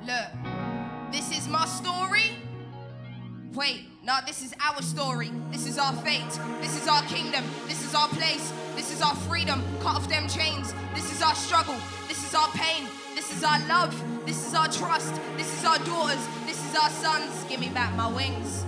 Look, this is my story. Wait, no, this is our story. This is our fate. This is our kingdom. This is our place. This is our freedom. Cut off them chains. This is our struggle. This is our pain. This is our love. This is our trust. This is our daughters. This is our sons. Give me back my wings.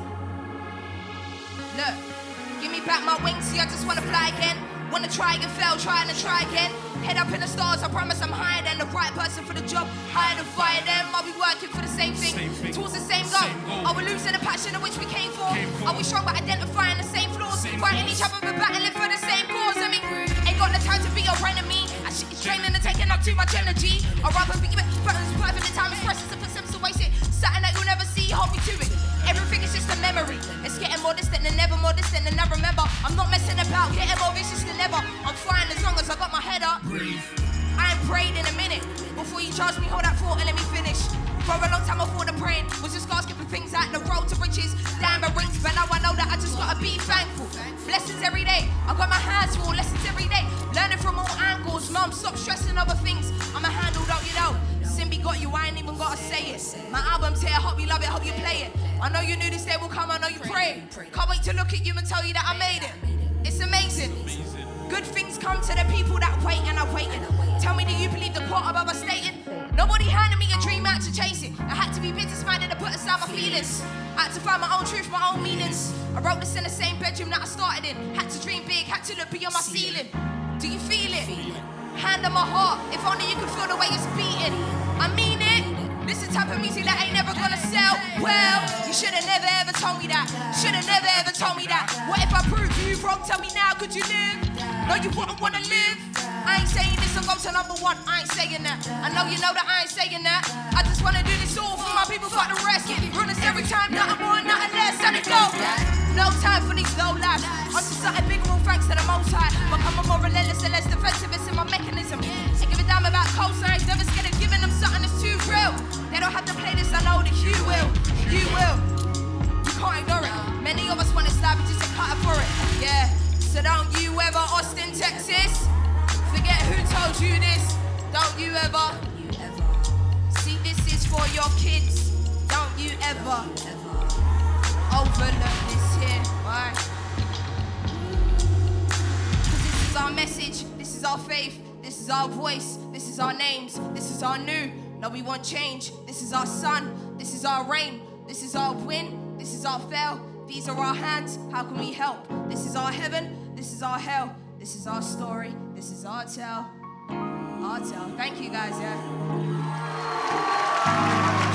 Look, give me back my wings. See, I just want to fly again. Want to try and fail, trying to try again. Head up in the stars, I promise I'm higher than the right person for the job. Higher than fire them, I'll be working for the same thing. Towards the same goal. Are we losing the passion of which we came for? Are we strong by identifying the same flaws? Fighting each other but battling for the same cause. I mean, ain't got the time to be your enemy. That shit is draining and taking up too much energy. I'd rather be buttons perfect, the time is precious and for some to waste it. Something that you'll never see, hold me to it. Everything is just a memory. It's getting more distant than ever, more distant than I remember. I'm not messing about, getting more vicious than ever. I'm fine as long as I got my head up. Breathe. I ain't prayed in a minute. Before you charge me, hold that thought and let me finish. For a long time I thought the praying was just asking for things like the road to riches, diamond rings, but now I know that I just gotta be thankful. Blessings every day. I got my hands full, lessons every day. Learning from all angles. Mum, stop stressing over things. I'ma handle, don't you know? Simbi got you, I ain't even gotta say it. My album's here, hope you love it, hope you play it. I know you knew this day will come, I know you pray. Can't wait to look at you and tell you that I made it. It's amazing. Good things come to the people that wait and are waiting. Tell me, do you believe the quote above us stating? Nobody handed me a dream, I had to chase it. I had to be business-minded and put aside my feelings. I had to find my own truth, my own meanings. I wrote this in the same bedroom that I started in. Had to dream big, had to look beyond my ceiling. Do you feel it? Hand on my heart, if only you could feel the way it's beating. I mean it. This is the type of music that ain't never gonna sell. Well, you should've never ever told me that. Should've never ever told me that. What if I prove you wrong? Tell me now, could you live? No, you wouldn't wanna live. I ain't saying this will go to number one. I ain't saying that. I know you know that I ain't saying that. I just wanna do this all for my people, fuck the rest. Run us every time, nothing more, nothing less. Let it go. No time for these low lives. I'm just something bigger, all thanks to the Most High. Become more relentless and less defensive. It's in my mechanism. I give a damn about cosigns. Never scared of giving them something that's too real. They don't have to play this, I know that you will. You will. You can't ignore it. Many of us want to slap it just to cut for it. Yeah. So don't you ever, Austin, Texas, forget who told you this. Don't you ever. See, this is for your kids. Don't you ever overlook this here. Why? Because this is our message. This is our faith. This is our voice. This is our names. This is our new. No, we want change. This is our sun. This is our rain. This is our win. This is our fail. These are our hands. How can we help? This is our heaven. This is our hell. This is our story. This is our tale. Our tale. Thank you guys, yeah.